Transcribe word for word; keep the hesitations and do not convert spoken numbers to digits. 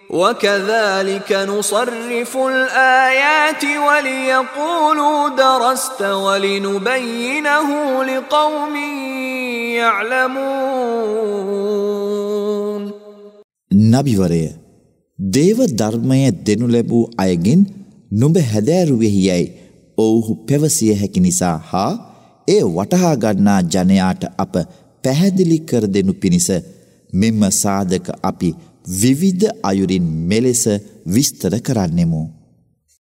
وَكَذَلِكَ نُصَرِّفُ الْآيَاتِ وَلِيَقُولُوا دَرَسْتَ وَلِنُبَيِّنَهُ لِقَوْمٍ يَعْلَمُونَ. නබිවරය, දේව ධර්මය දෙනු ලැබූ අයගෙන් නුඹ හැදෑරුවෙහි යැයි ඔවුහු පැවසිය හැකි නිසා හා එය වටහා ගන්නා ජනයාට අප පැහැදිලි කර දෙනු පිණිස මෙම සාධක අපි විවිධ අයුරින් මෙලෙස විස්තර කරන්නෙමු.